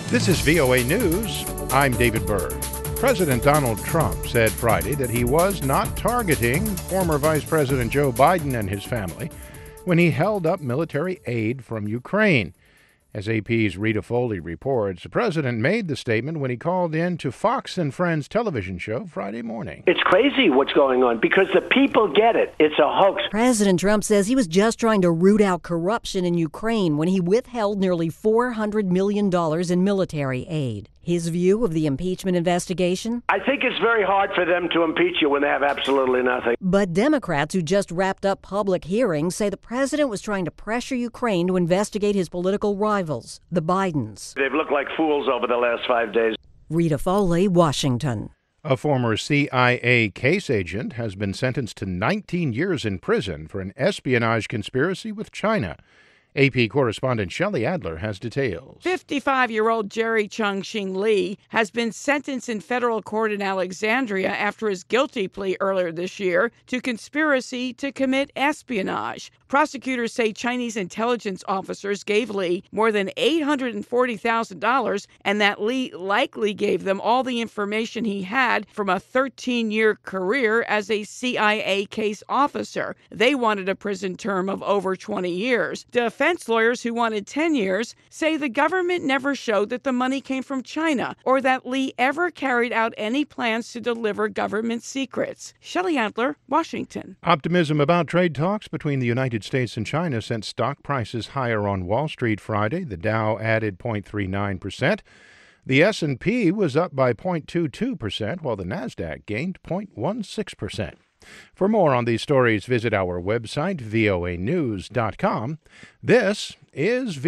This is VOA News. I'm David Byrd. President Donald Trump said Friday that he was not targeting former Vice President Joe Biden and his family when he held up military aid from Ukraine. As AP's Rita Foley reports, the president made the statement when he called in to Fox and Friends television show Friday morning. It's crazy what's going on because the people get it. It's a hoax. President Trump says he was just trying to root out corruption in Ukraine when he withheld nearly $400 million in military aid. His view of the impeachment investigation? I think it's very hard for them to impeach you when they have absolutely nothing. But Democrats who just wrapped up public hearings say the president was trying to pressure Ukraine to investigate his political rivals, the Bidens. They've looked like fools over the last 5 days. Rita Foley, Washington. A former CIA case agent has been sentenced to 19 years in prison for an espionage conspiracy with China. AP correspondent Shelley Adler has details. 55-year-old Jerry Chung-Shing Lee has been sentenced in federal court in Alexandria after his guilty plea earlier this year to conspiracy to commit espionage. Prosecutors say Chinese intelligence officers gave Lee more than $840,000 and that Lee likely gave them all the information he had from a 13-year career as a CIA case officer. They wanted a prison term of over 20 years. Defense lawyers who wanted 10 years say the government never showed that the money came from China or that Lee ever carried out any plans to deliver government secrets. Shelley Adler, Washington. Optimism about trade talks between the United States and China sent stock prices higher on Wall Street Friday. The Dow added 0.39%. The S&P was up by 0.22%, while the Nasdaq gained 0.16%. For more on these stories, visit our website, voanews.com. This is